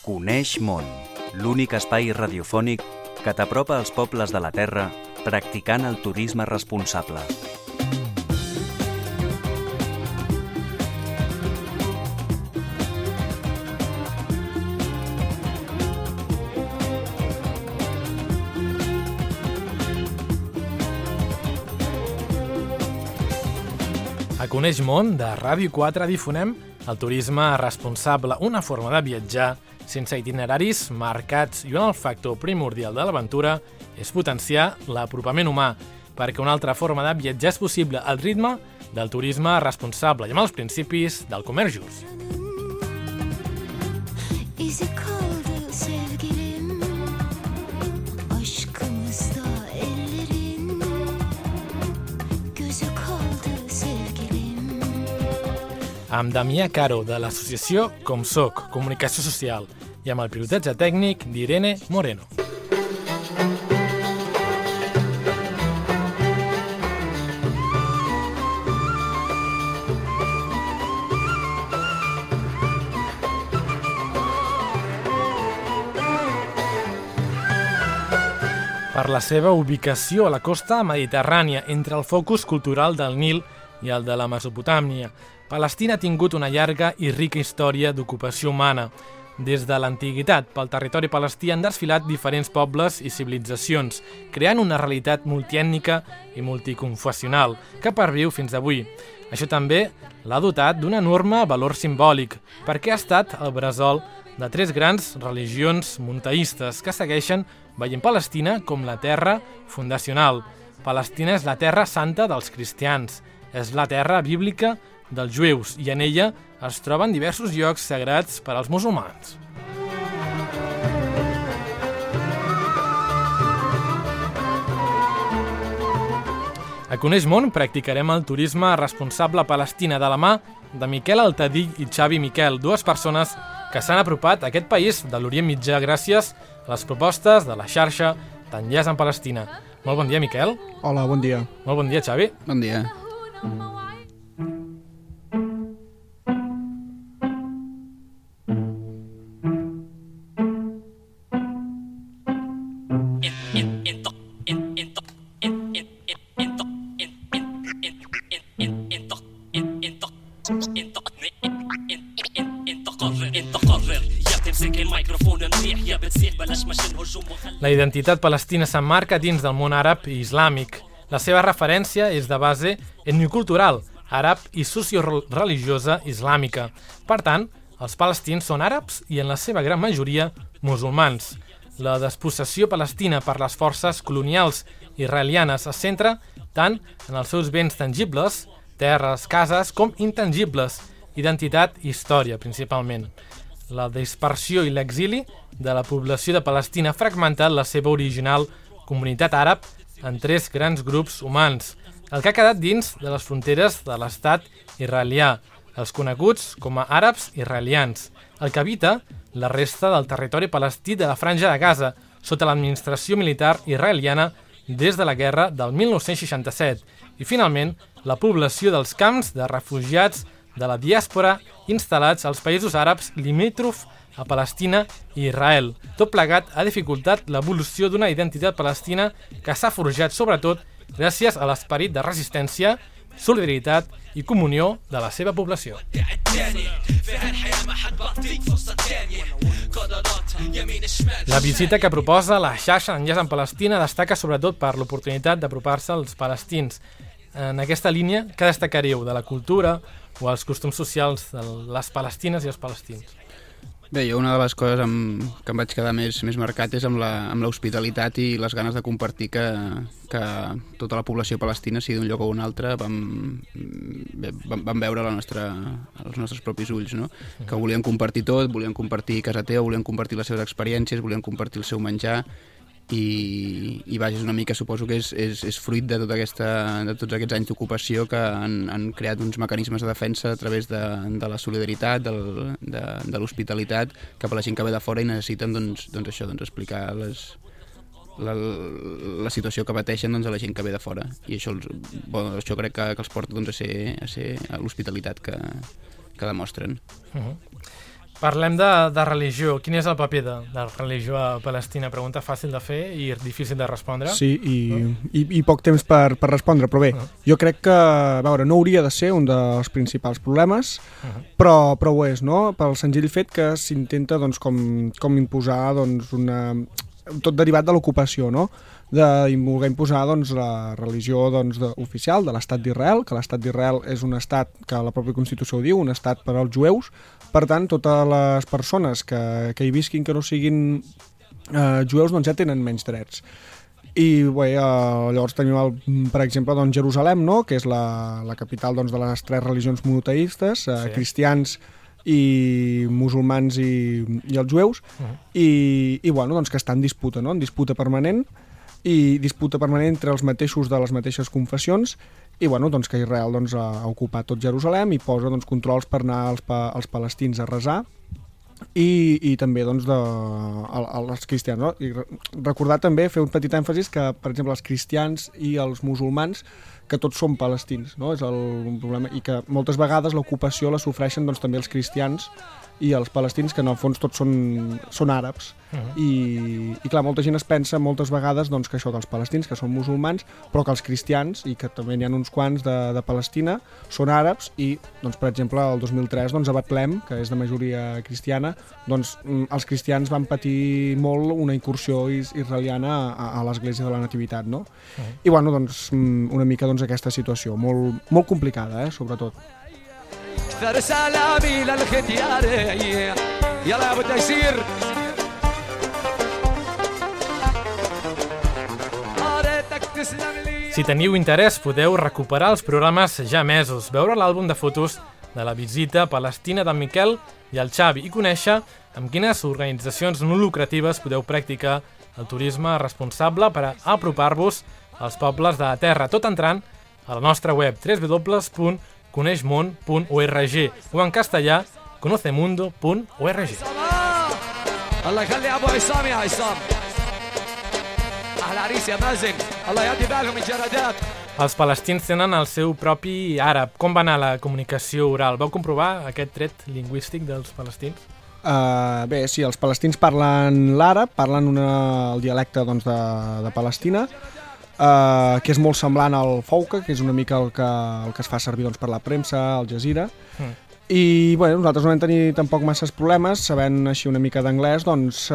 Coneix món, l'únic espai radiofònic que t'apropa als pobles de la Terra practicant el turisme responsable. A Coneix món, de Ràdio 4, difonem el turisme responsable, una forma de viatjar sense itineraris marcats i on el factor primordial de l'aventura és potenciar l'apropament humà, perquè una altra forma de viatjar és possible al ritme del turisme responsable i amb els principis del comerç just. Amb Damià Caro, de l'associació Com Soc, Comunicació Social, i amb el pilotatge tècnic d'Irene Moreno. Per la seva ubicació a la costa mediterrània, entre el focus cultural del Nil i el de la Mesopotàmia, Palestina ha tingut una llarga i rica història d'ocupació humana. Des de l'antiguitat, pel territori palestí han desfilat diferents pobles i civilitzacions, creant una realitat multiètnica i multiconfessional que perviu fins avui. Això també l'ha dotat d'un enorme valor simbòlic, perquè ha estat el bressol de tres grans religions monoteistes que segueixen veient Palestina com la terra fundacional. Palestina és la terra santa dels cristians, és la terra bíblica dels jueus i en ella es troben diversos llocs sagrats per als musulmans. A Coneix món practicarem el turisme responsable a Palestina de la mà de Miquel Altadill i Xavi Miquel, dues persones que s'han apropat a aquest país de l'Orient Mitjà gràcies a les propostes de la xarxa d'Enllaç amb Palestina. Molt bon dia, Miquel. Hola, bon dia. Molt bon dia, Xavi. Bon dia. La identitat palestina s'emmarca dins del món àrab i islàmic. La seva referència és de base etnocultural, àrab i socioreligiosa islàmica. Per tant, els palestins són àrabs i en la seva gran majoria musulmans. La despossessió palestina per les forces colonials israelianes es centra tant en els seus béns tangibles, terres, cases, com intangibles, identitat i història, principalment. La dispersió i l'exili de la població de Palestina ha fragmentat la seva original comunitat àrab en tres grans grups humans, el que ha quedat dins de les fronteres de l'estat israelià, els coneguts com a àrabs israelians, el que habita la resta del territori palestí de la Franja de Gaza, sota l'administració militar israeliana des de la guerra del 1967, i finalment la població dels camps de refugiats de la diàspora instal·lats als països àrabs limítrof a Palestina i Israel. Tot plegat ha dificultat l'evolució d'una identitat palestina que s'ha forjat sobretot gràcies a l'esperit de resistència, solidaritat i comunió de la seva població. La visita que proposa la xarxa d'Enllaç amb Palestina destaca sobretot per l'oportunitat d'apropar-se als palestins. En aquesta línia, què destacaríeu de la cultura o els costums socials de les palestines i els palestins? Bé, jo una de les coses que em vaig quedar més marcat és amb l'hospitalitat i les ganes de compartir que tota la població palestina, sigui d'un lloc o un altre, vam veure els nostres propis ulls, no? Que volien compartir tot, volien compartir casa teva, volien compartir les seves experiències, volien compartir el seu menjar, i vaja, és una mica, suposo que és fruit de tots aquests anys d'ocupació que han creat uns mecanismes de defensa a través de la solidaritat, de l'hospitalitat cap a la gent que ve de fora i necessiten explicar la situació que pateixen a la gent que ve de fora, i això crec que els porta a ser l'hospitalitat que demostren. Parlem de religió. Quin és el paper de la religió a Palestina? Pregunta fàcil de fer i difícil de respondre. Sí, i poc temps per respondre, però bé, jo crec que, a veure, no hauria de ser un dels principals problemes, però ho és, no? Pel senzill fet que s'intenta doncs, com imposar doncs, tot derivat de l'ocupació, no? De voler imposar doncs, la religió doncs, oficial de l'Estat d'Israel, que l'Estat d'Israel és un estat que la pròpia Constitució ho diu, un estat per als jueus. Per tant, totes les persones que hi visquin que no siguin jueus doncs, ja tenen menys drets. I bé, llavors tenim, per exemple, doncs, Jerusalem, no? Que és la capital doncs, de les 3 religions monoteistes, cristians i musulmans i els jueus, i bueno, doncs, que està en disputa, no? En disputa permanent, i disputa permanent entre els mateixos de les mateixes confessions, i bueno, doncs que Israel doncs, ha ocupat tot Jerusalem i posa doncs, controls per anar als palestins a resar i també doncs, als cristians. No? I recordar també, fer un petit èmfasis que, per exemple, els cristians i els musulmans, que tots són palestins, no? És el problema, i que moltes vegades l'ocupació la sofreixen doncs, també els cristians i els palestins, que en el fons tots són àrabs. I clar, molta gent es pensa moltes vegades doncs, que això dels palestins, que són musulmans, però que els cristians, i que també n'hi ha uns quants de Palestina, són àrabs, i doncs, per exemple el 2003 doncs, a Betlem, que és de majoria cristiana, doncs, els cristians van patir molt una incursió israeliana a l'església de la Nativitat, no? I bueno, doncs, una mica doncs, aquesta situació, molt complicada, sobretot. Si teniu interès, podeu recuperar els programes ja emesos, veure l'àlbum de fotos de la visita a Palestina d'en Miquel i el Xavi i conèixer amb quines organitzacions no lucratives podeu practicar el turisme responsable per a apropar-vos als pobles de la terra, tot entrant a la nostra web www.coneixmon.org o en castellà conocemundo.org. Els palestins tenen el seu propi àrab. Com va anar la comunicació oral? Vau comprovar aquest tret lingüístic dels palestins? Bé, sí, els palestins parlen l'àrab, parlen el dialecte doncs, de Palestina, que és molt semblant al Fouca, que és una mica el que es fa servir doncs, per la premsa, al Jazeera. I bueno, nosaltres no vam tenir tampoc masses problemes, sabent així una mica d'anglès, doncs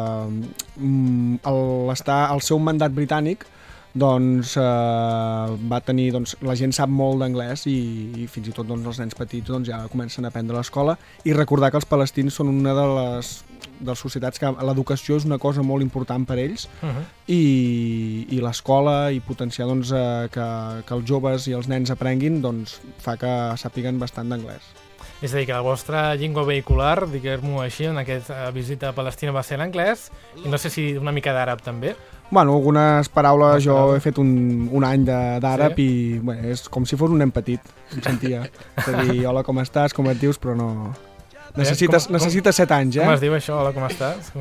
el seu mandat britànic doncs, va tenir, doncs, la gent sap molt d'anglès i fins i tot doncs, els nens petits doncs, ja comencen a aprendre a l'escola, i recordar que els palestins són una de les societats que l'educació és una cosa molt important per ells, i l'escola i potenciar doncs, que els joves i els nens aprenguin doncs, fa que sàpiguen bastant d'anglès. És a dir, que la vostra llengua vehicular, diguem-ho així, en aquesta visita a Palestina va ser l'anglès, i no sé si una mica d'àrab també. Bueno, algunes paraules, jo he fet un any d'àrab, sí? I bé, és com si fos un nen petit, em sentia. És a dir, hola, com estàs, com et dius, però no... Necessites 7 anys, Com es diu això, hola, com estàs?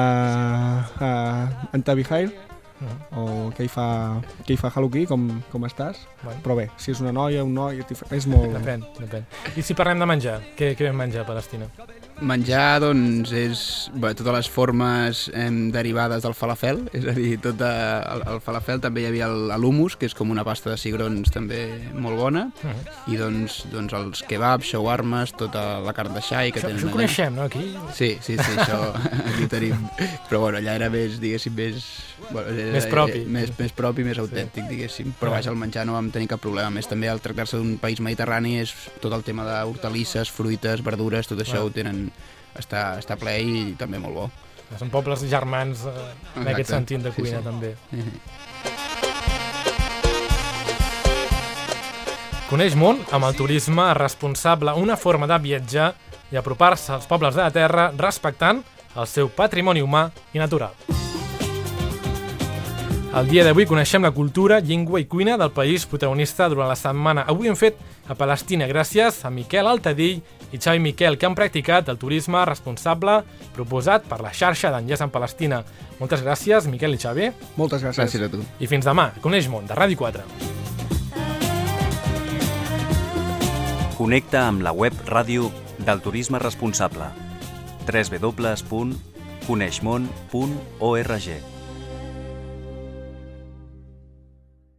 Anta Bihail, o què hi fa Haluki, com estàs? Bueno. Però bé, si és una noia, un noi, és molt... Depèn. I si parlem de menjar, què vam menjar a Palestina? Menjar, doncs, és totes les formes derivades del falafel, és a dir, tot el falafel. També hi havia l'hummus, que és com una pasta de cigrons també molt bona, i doncs els kebabs, shawarmes, tota la carn de xai que tenen allà. Això ho coneixem, no, aquí? Sí, això aquí ho tenim. Però bueno, allà era més, diguéssim, més propi. Més propi, més autèntic, diguéssim. Però vaja, el menjar no vam tenir cap problema. A més, també al tractar-se d'un país mediterrani és tot el tema d'hortalisses, fruites, verdures, tot això ho tenen, està ple i també molt bo. Són pobles germans en aquest sentit de cuina, també. Coneix món amb el turisme responsable, una forma de viatjar i apropar-se als pobles de la terra respectant el seu patrimoni humà i natural. El dia d'avui coneixem la cultura, llengua i cuina del país protagonista durant la setmana. Avui hem fet a Palestina gràcies a Miquel Altadill i Xavi Miquel, que han practicat el turisme responsable proposat per la xarxa d'enllaç en Palestina. Moltes gràcies, Miquel i Xavi. Moltes gràcies. Gràcies a tu. I fins demà. Coneix món, de Ràdio 4. Connecta amb la web ràdio del turisme responsable. www.coneixmon.org.